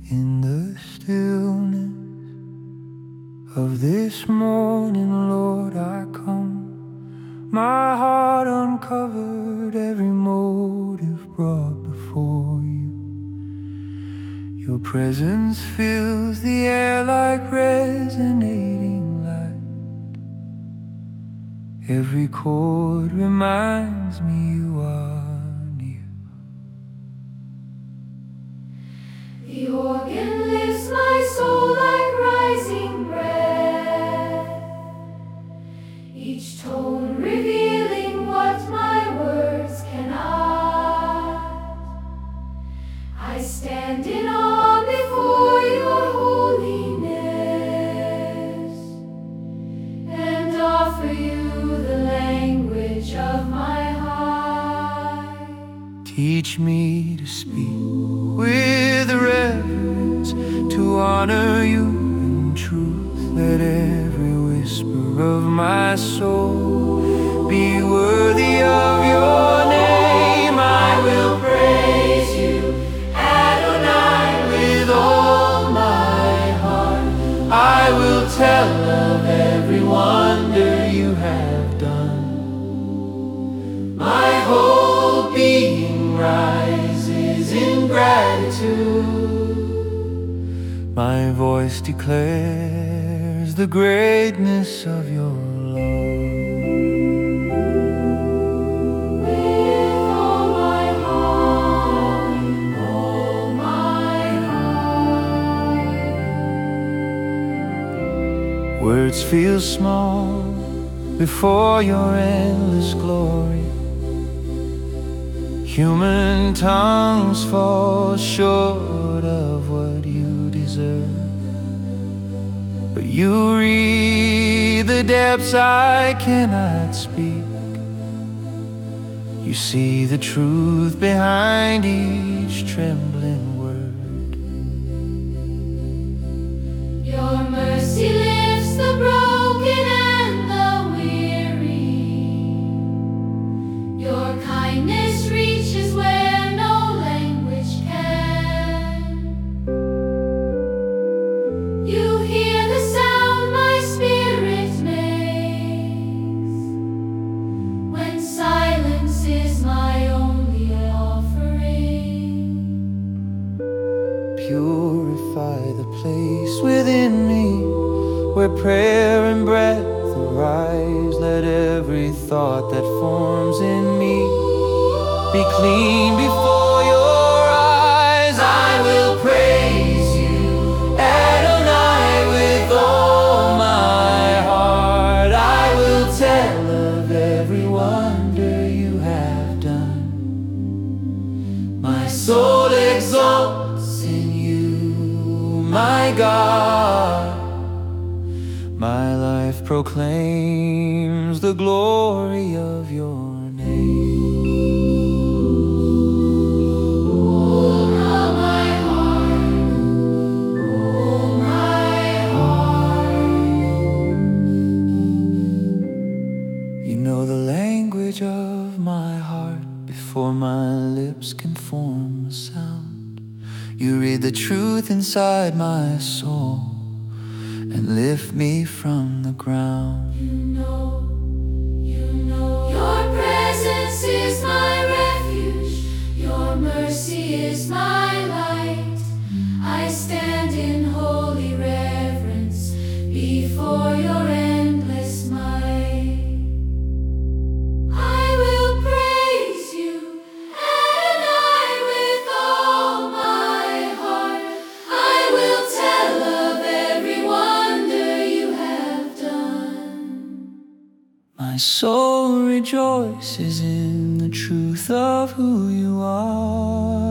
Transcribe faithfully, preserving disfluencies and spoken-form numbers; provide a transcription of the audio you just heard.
In the stillness of this morning, Lord, I come, my heart uncovered, every motive brought before you. Your presence fills the air like resonating light. Every chord reminds me you are near. The organ lifts my soul like rising breath, each tone revealing what my words cannot. I stand in awe before your holiness and offer you the language of my heart. Teach me to speak with reverence, to honor you in truth. Let every whisper of my soul be worthy of your name. I will praise you, Adonai, with all my heart. I will tell of every wonder you have done. My whole being rises in gratitude. My voice declares the greatness of your love. With all my heart, all my heart. Words feel small before your endless glory. Human tongues fall short of what you deserve, but you read the depths I cannot speak. You see the truth behind each trembling word. Your mercy lifts the broken and the weary. Your kindness reaches where no language can. You hear the sound my spirit makes when silence is my only offering. Purify the place within me where prayer and breath arise. Let every thought that forms in me be clean before your eyes. I will praise you, Adonai, with all my heart. I will tell of every wonder you have done. My soul exalts in you, my God. My life proclaims the glory of your name. Oh, how my heart, oh, my heart. You know the language of my heart before my lips can form a sound. You read the truth inside my soul and lift me from the ground. You know, you know, your presence is my refuge, your mercy is my light. I stand in holy reverence before your endless might. I will praise you, Adonai, with all my heart. I will tell of every wonder you have done. My soul rejoices in the truth of who you are.